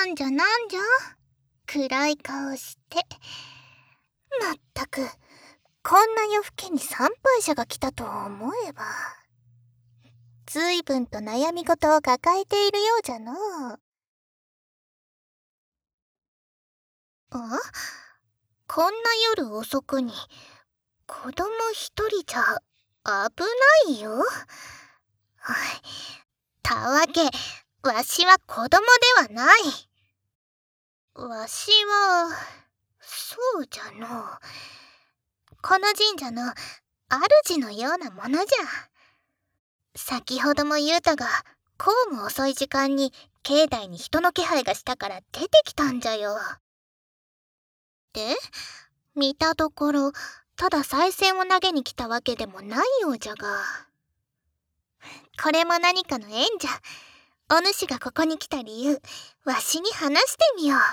なんじゃなんじゃ、暗い顔して。まったく、こんな夜更けに参拝者が来たと思えば。随分と悩み事を抱えているようじゃのう。あ、こんな夜遅くに子供一人じゃ危ないよ。たわけ、わしは子供ではない。わしは、そうじゃのう。この神社の主のようなものじゃ。先ほども言うたが、こうも遅い時間に境内に人の気配がしたから出てきたんじゃよ。で、見たところ、ただ賽銭を投げに来たわけでもないようじゃが。これも何かの縁じゃ。お主がここに来た理由、わしに話してみよう。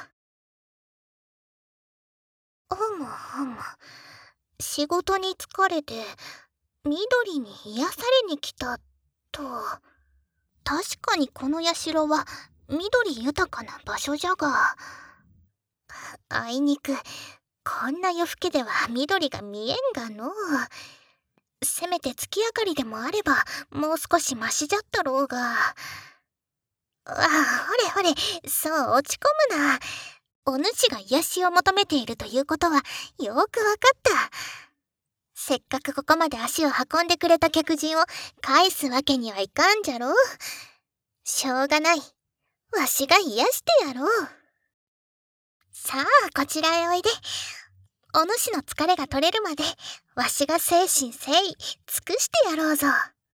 仕事に疲れて、緑に癒されに来た、と。確かにこの社は、緑豊かな場所じゃが。あいにく、こんな夜更けでは緑が見えんがのう。せめて月明かりでもあれば、もう少しマシじゃったろうが。ほれほれ、そう落ち込むな。お主が癒しを求めているということはよくわかった。せっかくここまで足を運んでくれた客人を返すわけにはいかんじゃろう。しょうがない。わしが癒してやろう。さあ、こちらへおいで。お主の疲れが取れるまで、わしが誠心誠意尽くしてやろうぞ。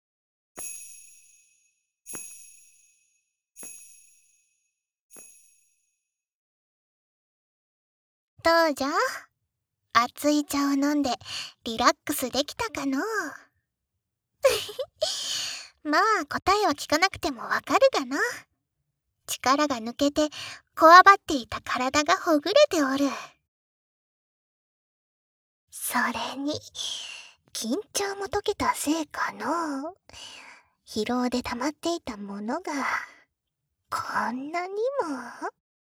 どうじゃ？熱い茶を飲んでリラックスできたかのう。まあ答えは聞かなくてもわかるがな。力が抜けてこわばっていた体がほぐれておる。それに緊張も解けたせいかのう。疲労で溜まっていたものがこんなにも。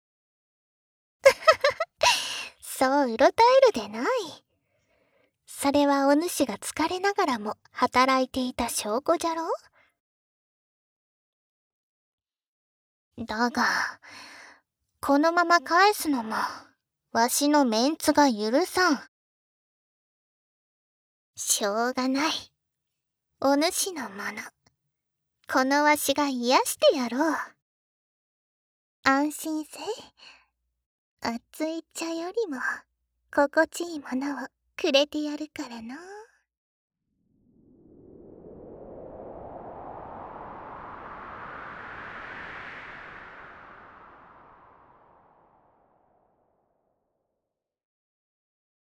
そううろたえるでない。それはお主が疲れながらも働いていた証拠じゃろ。だが、このまま返すのも、わしのメンツが許さん。しょうがない。お主のもの。このわしが癒してやろう。安心せい。熱い茶よりも、心地いいものをくれてやるからの。